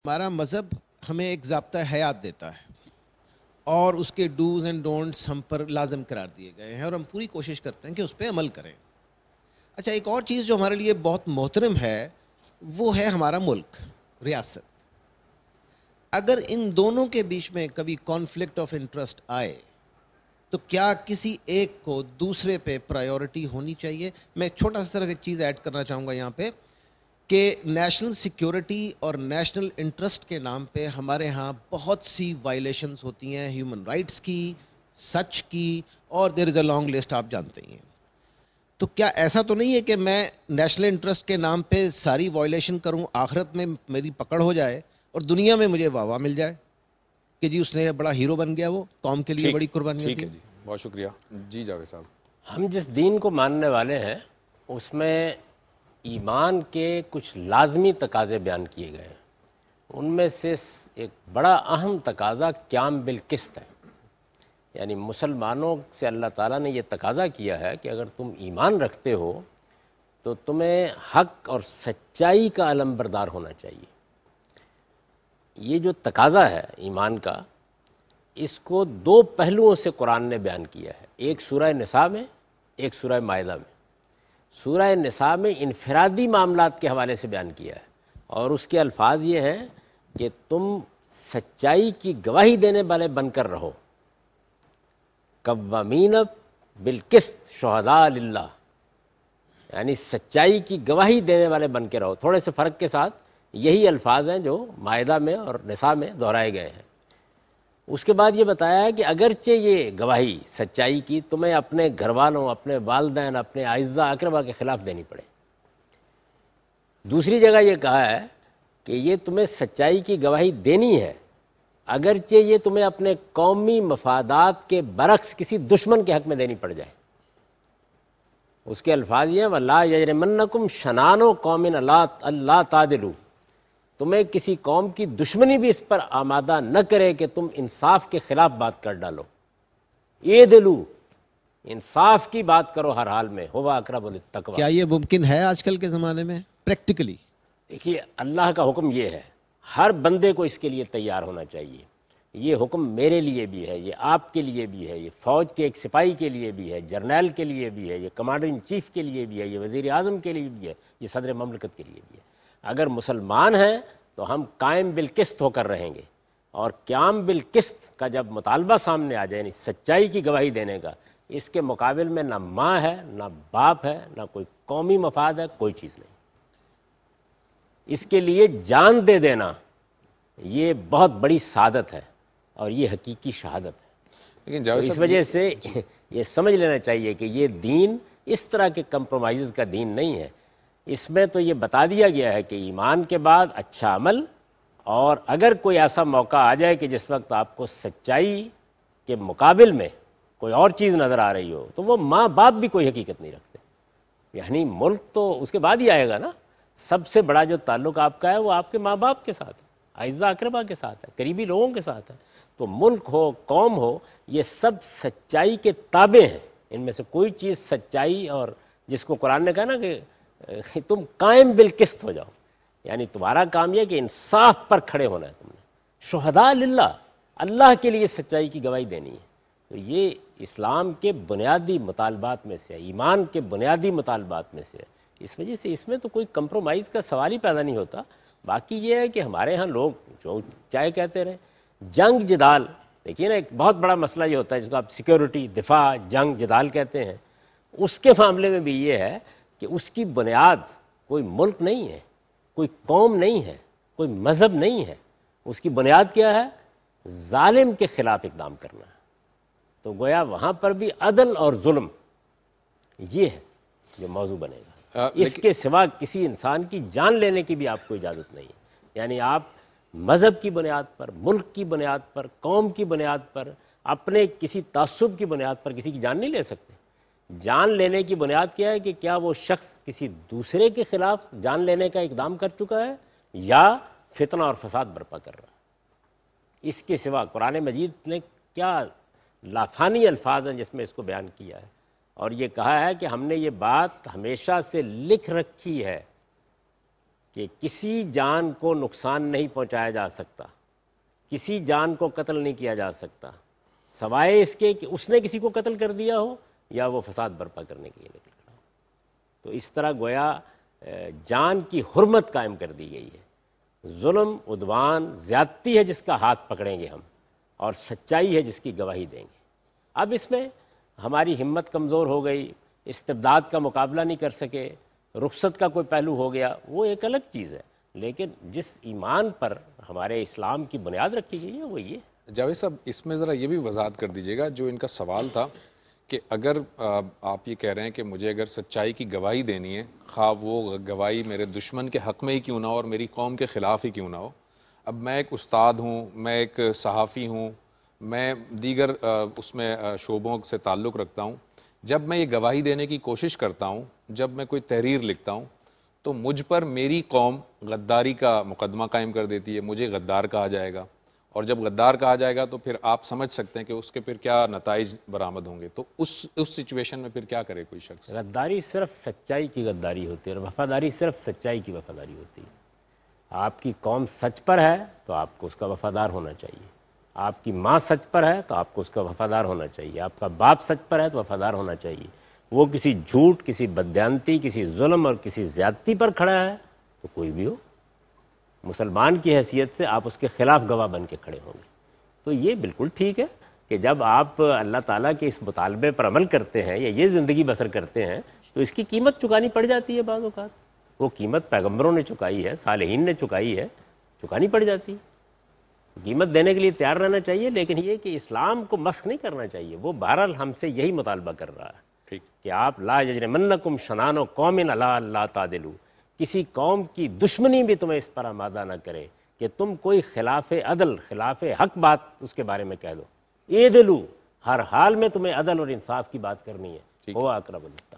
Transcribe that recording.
ہمارا مذہب ہمیں ایک ضابطہ حیات دیتا ہے اور اس کے ڈوز اینڈ ڈونٹس ہم پر لازم قرار دیے گئے ہیں اور ہم پوری کوشش کرتے ہیں کہ اس پہ عمل کریں۔ اچھا، ایک اور چیز جو ہمارے لیے بہت محترم ہے وہ ہے ہمارا ملک، ریاست۔ اگر ان دونوں کے بیچ میں کبھی کانفلکٹ آف انٹرسٹ آئے تو کیا کسی ایک کو دوسرے پہ پرائیورٹی ہونی چاہیے؟ میں چھوٹا سا صرف ایک چیز ایڈ کرنا چاہوں گا یہاں پہ کہ نیشنل سیکیورٹی اور نیشنل انٹرسٹ کے نام پہ ہمارے ہاں بہت سی وائلیشنز ہوتی ہیں، ہیومن رائٹس کی، سچ کی، اور دیر از اے لانگ لسٹ، آپ جانتے ہی ہیں۔ تو کیا ایسا تو نہیں ہے کہ میں نیشنل انٹرسٹ کے نام پہ ساری وائلیشن کروں، آخرت میں میری پکڑ ہو جائے اور دنیا میں مجھے واہ واہ مل جائے کہ جی اس نے بڑا ہیرو بن گیا، وہ قوم کے لیے بڑی قربانیاں ٹھیک دی؟ ہے جی، بہت شکریہ جی جاوید صاحب۔ ہم جس دین کو ماننے والے ہیں اس میں ایمان کے کچھ لازمی تقاضے بیان کیے گئے ہیں۔ ان میں سے ایک بڑا اہم تقاضا قیام بالقسط ہے، یعنی مسلمانوں سے اللہ تعالیٰ نے یہ تقاضا کیا ہے کہ اگر تم ایمان رکھتے ہو تو تمہیں حق اور سچائی کا علمبردار ہونا چاہیے۔ یہ جو تقاضا ہے ایمان کا، اس کو دو پہلوؤں سے قرآن نے بیان کیا ہے، ایک سورہ نساء میں، ایک سورہ مائدہ میں۔ سورہ نساء میں انفرادی معاملات کے حوالے سے بیان کیا ہے اور اس کے الفاظ یہ ہیں کہ تم سچائی کی گواہی دینے والے بن کر رہو، قوامین بالقسط شہداء للہ، یعنی سچائی کی گواہی دینے والے بن کے رہو۔ تھوڑے سے فرق کے ساتھ یہی الفاظ ہیں جو مائدہ میں اور نساء میں دہرائے گئے ہیں۔ اس کے بعد یہ بتایا ہے کہ اگرچہ یہ گواہی سچائی کی تمہیں اپنے گھر والوں، اپنے والدین، اپنے اعزاء اقربا کے خلاف دینی پڑے۔ دوسری جگہ یہ کہا ہے کہ یہ تمہیں سچائی کی گواہی دینی ہے اگرچہ یہ تمہیں اپنے قومی مفادات کے برعکس کسی دشمن کے حق میں دینی پڑ جائے۔ اس کے الفاظ یہ ہیں وَلَا يَجْرِمَنَّكُمْ شَنَانُ قَوْمٍ أَلَّا تَعْدِلُوا، تمہیں کسی قوم کی دشمنی بھی اس پر آمادہ نہ کرے کہ تم انصاف کے خلاف بات کر ڈالو۔ اعدلوا، انصاف کی بات کرو ہر حال میں، هو اقرب للتقوی۔ کیا یہ ممکن ہے آج کل کے زمانے میں پریکٹیکلی؟ دیکھیے، اللہ کا حکم یہ ہے، ہر بندے کو اس کے لیے تیار ہونا چاہیے۔ یہ حکم میرے لیے بھی ہے، یہ آپ کے لیے بھی ہے، یہ فوج کے ایک سپاہی کے لیے بھی ہے، جرنیل کے لیے بھی ہے، یہ کمانڈر ان چیف کے لیے بھی ہے، یہ وزیر اعظم کے لیے بھی ہے، یہ صدر مملکت کے لیے بھی ہے۔ اگر مسلمان ہیں تو ہم قائم بالقسط ہو کر رہیں گے، اور قیام بالقسط کا جب مطالبہ سامنے آ جائے، یعنی سچائی کی گواہی دینے کا، اس کے مقابل میں نہ ماں ہے، نہ باپ ہے، نہ کوئی قومی مفاد ہے، کوئی چیز نہیں۔ اس کے لیے جان دے دینا یہ بہت بڑی سعادت ہے اور یہ حقیقی شہادت ہے۔ لیکن تو جاوید اس صاحب وجہ سے یہ سمجھ لینا چاہیے کہ یہ دین اس طرح کے کمپرومائز کا دین نہیں ہے۔ اس میں تو یہ بتا دیا گیا ہے کہ ایمان کے بعد اچھا عمل، اور اگر کوئی ایسا موقع آ جائے کہ جس وقت آپ کو سچائی کے مقابل میں کوئی اور چیز نظر آ رہی ہو تو وہ ماں باپ بھی کوئی حقیقت نہیں رکھتے، یعنی ملک تو اس کے بعد ہی آئے گا نا۔ سب سے بڑا جو تعلق آپ کا ہے وہ آپ کے ماں باپ کے ساتھ ہے، اعزاء اقربا کے ساتھ ہے، قریبی لوگوں کے ساتھ ہے۔ تو ملک ہو، قوم ہو، یہ سب سچائی کے تابع ہیں۔ ان میں سے کوئی چیز سچائی، اور جس کو قرآن نے کہا نا کہ تم قائم بالقسط ہو جاؤ، یعنی تمہارا کام یہ کہ انصاف پر کھڑے ہونا ہے، تم نے شہداء للہ، اللہ کے لیے سچائی کی گواہی دینی ہے۔ تو یہ اسلام کے بنیادی مطالبات میں سے ہے، ایمان کے بنیادی مطالبات میں سے ہے۔ اس وجہ سے اس میں تو کوئی کمپرومائز کا سوال ہی پیدا نہیں ہوتا۔ باقی یہ ہے کہ ہمارے ہاں لوگ جو چاہے کہتے رہے، جنگ جدال، دیکھیے نا، ایک بہت بڑا مسئلہ یہ ہوتا ہے جس کو آپ سیکیورٹی، دفاع، جنگ جدال کہتے ہیں۔ اس کے معاملے میں بھی یہ ہے کہ اس کی بنیاد کوئی ملک نہیں ہے، کوئی قوم نہیں ہے، کوئی مذہب نہیں ہے۔ اس کی بنیاد کیا ہے؟ ظالم کے خلاف اقدام کرنا ہے۔ تو گویا وہاں پر بھی عدل اور ظلم یہ ہے جو موضوع بنے گا۔ اس کے سوا کسی انسان کی جان لینے کی بھی آپ کو اجازت نہیں ہے۔ یعنی آپ مذہب کی بنیاد پر، ملک کی بنیاد پر، قوم کی بنیاد پر، اپنے کسی تعصب کی بنیاد پر کسی کی جان نہیں لے سکتے۔ جان لینے کی بنیاد کیا ہے کہ کیا وہ شخص کسی دوسرے کے خلاف جان لینے کا اقدام کر چکا ہے یا فتنہ اور فساد برپا کر رہا ہے۔ اس کے سوا قرآن مجید نے کیا لافانی الفاظ ہیں جس میں اس کو بیان کیا ہے، اور یہ کہا ہے کہ ہم نے یہ بات ہمیشہ سے لکھ رکھی ہے کہ کسی جان کو نقصان نہیں پہنچایا جا سکتا، کسی جان کو قتل نہیں کیا جا سکتا سوائے اس کے کہ اس نے کسی کو قتل کر دیا ہو یا وہ فساد برپا کرنے کے لیے نکل کھڑا ہو۔ تو اس طرح گویا جان کی حرمت قائم کر دی گئی ہے۔ ظلم، عدوان، زیادتی ہے جس کا ہاتھ پکڑیں گے ہم، اور سچائی ہے جس کی گواہی دیں گے۔ اب اس میں ہماری ہمت کمزور ہو گئی، استبداد کا مقابلہ نہیں کر سکے، رخصت کا کوئی پہلو ہو گیا، وہ ایک الگ چیز ہے، لیکن جس ایمان پر ہمارے اسلام کی بنیاد رکھی گئی ہے وہ یہ۔ جاوید صاحب اس میں ذرا یہ بھی وضاحت کر دیجیے گا، جو ان کا سوال تھا کہ اگر آپ یہ کہہ رہے ہیں کہ مجھے اگر سچائی کی گواہی دینی ہے، خواہ وہ گواہی میرے دشمن کے حق میں ہی کیوں نہ ہو اور میری قوم کے خلاف ہی کیوں نہ ہو، اب میں ایک استاد ہوں، میں ایک صحافی ہوں، میں دیگر اس میں شعبوں سے تعلق رکھتا ہوں، جب میں یہ گواہی دینے کی کوشش کرتا ہوں، جب میں کوئی تحریر لکھتا ہوں تو مجھ پر میری قوم غداری کا مقدمہ قائم کر دیتی ہے، مجھے غدار کہا جائے گا، اور جب غدار کہا جائے گا تو پھر آپ سمجھ سکتے ہیں کہ اس کے پھر کیا نتائج برآمد ہوں گے۔ تو اس سچویشن میں پھر کیا کرے کوئی شخص؟ غداری صرف سچائی کی غداری ہوتی ہے اور وفاداری صرف سچائی کی وفاداری ہوتی ہے۔ آپ کی قوم سچ پر ہے تو آپ کو اس کا وفادار ہونا چاہیے، آپ کی ماں سچ پر ہے تو آپ کو اس کا وفادار ہونا چاہیے، آپ کا باپ سچ پر ہے تو وفادار ہونا چاہیے۔ وہ کسی جھوٹ، کسی بددیانتی، کسی ظلم اور کسی زیادتی پر کھڑا ہے تو کوئی بھی ہو، مسلمان کی حیثیت سے آپ اس کے خلاف گواہ بن کے کھڑے ہوں گے۔ تو یہ بالکل ٹھیک ہے کہ جب آپ اللہ تعالیٰ کے اس مطالبے پر عمل کرتے ہیں یا یہ زندگی بسر کرتے ہیں تو اس کی قیمت چکانی پڑ جاتی ہے۔ بعض اوقات وہ قیمت پیغمبروں نے چکائی ہے، صالحین نے چکائی ہے، چکانی پڑ جاتی ہے۔ قیمت دینے کے لیے تیار رہنا چاہیے، لیکن یہ کہ اسلام کو مسخ نہیں کرنا چاہیے۔ وہ بہرحال ہم سے یہی مطالبہ کر رہا ہے کہ آپ لا یجرمنکم شنآن قوم علی الا تعدلوا، کسی قوم کی دشمنی بھی تمہیں اس پر آمادہ نہ کرے کہ تم کوئی خلاف عدل، خلاف حق بات اس کے بارے میں کہہ دو۔ اعدلوا، ہر حال میں تمہیں عدل اور انصاف کی بات کرنی ہے۔ وہ اقرب